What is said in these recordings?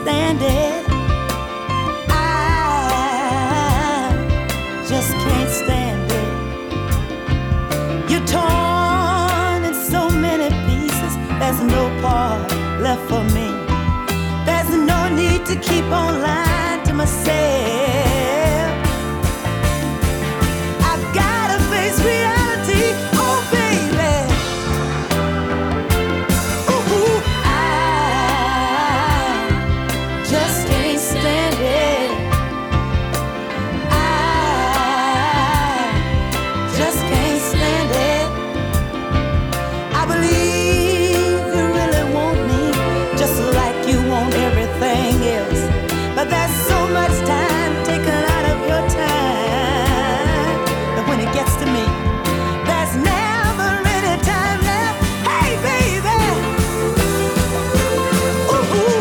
stand it. I just can't stand it. You're torn in so many pieces. There's no part left for me. There's no need to keep on lying to myself. I've gotta face reality. Oh, baby. Ooh, I just can't stand it. I just can't stand it. I believe you really want me, just like you want everything else. But there's so much time taken out of your time that when it gets to me, there's never any time left. Hey, baby. Ooh,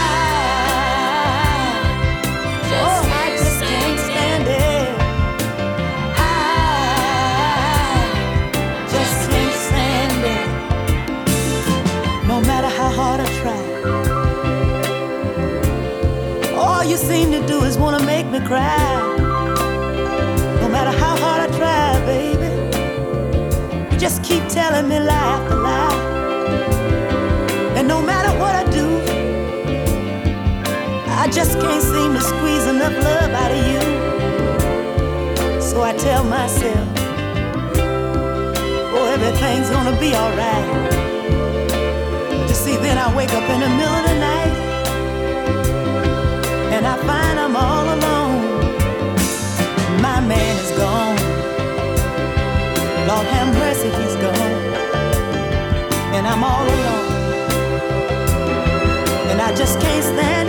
I just can't stand it. I just can't stand it. No matter how hard I try, all you seem to do is wanna make me cry. No matter how hard I try, baby, you just keep telling me lie after lie. And no matter what I do, I just can't seem to squeeze enough love out of you. So I tell myself, oh, everything's gonna be alright. But you see, then I wake up in the middle of the night and I find I'm all alone. My man is gone. Lord have mercy, he's gone. And I'm all alone. And I just can't stand